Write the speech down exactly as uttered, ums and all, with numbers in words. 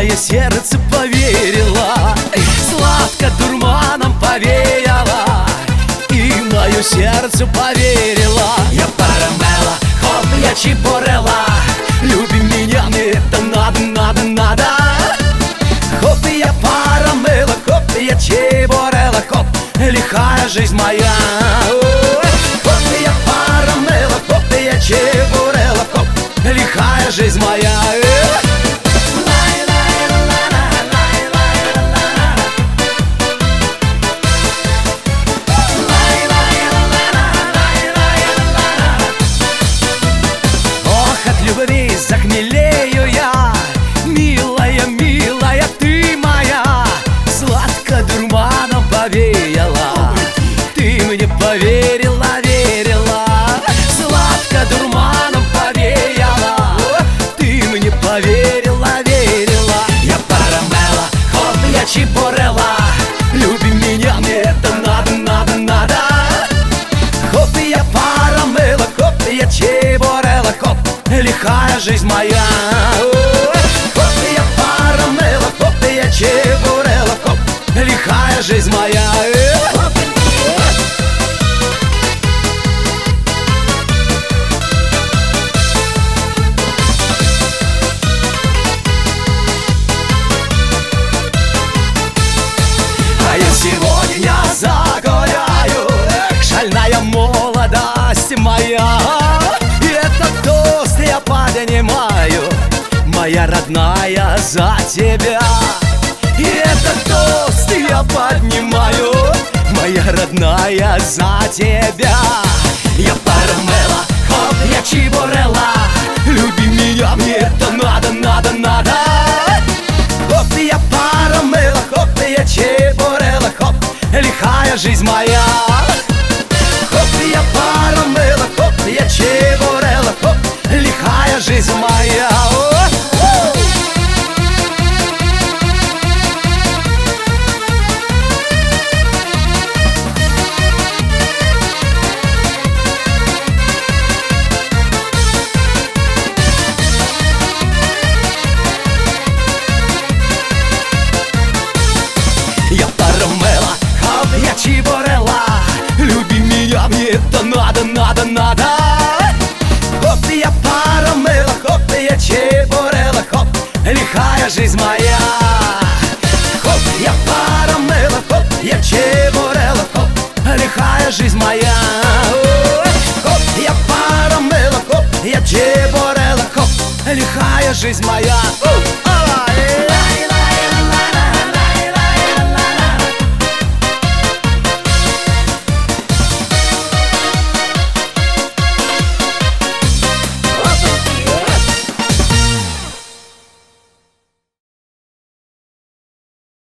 мое сердце поверило, сладко дурманом повеяло, и мое сердце поверило. Я парамела, хоп, я чебурела, люби меня, мне это надо, надо, надо. Хоп, я парамела, хоп, я чебурела, хоп, лихая жизнь моя. Хоп, я парамела, хоп, я чебурела, хоп, лихая жизнь моя. Захмелею я, милая, милая, ты моя, сладко дурманом повеяла, ты мне поверила, верила, сладко дурманом повеяла, ты мне поверила, верила. Я парамела, хоп, я чебурела, люби меня, мне это надо, надо, надо. Хоп, я парамела, хоп, я чебурела, хоп, лихая жизнь моя. Хоп, я парамела, хоп, я чебурела, хоп, лихая жизнь моя. А я сегодня загоряю, шальная молодость моя. Я поднимаю, моя родная, за тебя. И этот тост я поднимаю, моя родная, за тебя. Я парамела, хоп, я чебурела, люби меня, мне это надо, надо, надо. Хоп, я парамела, хоп, я чебурела, хоп, лихая жизнь моя. Хоп, я парамела, хоп, я чебурела, хоп, лихая жизнь моя. Я парамела, хоп, я чебурела, люби меня, мне это надо, надо, надо. Хоп, я парамела, хоп, я чебурела, хоп, лихая жизнь моя. Хоп, я парамела, хоп, я чебурела, хоп, лихая жизнь моя. Хоп, я парамела, хоп, я чебурела, хоп, лихая жизнь моя.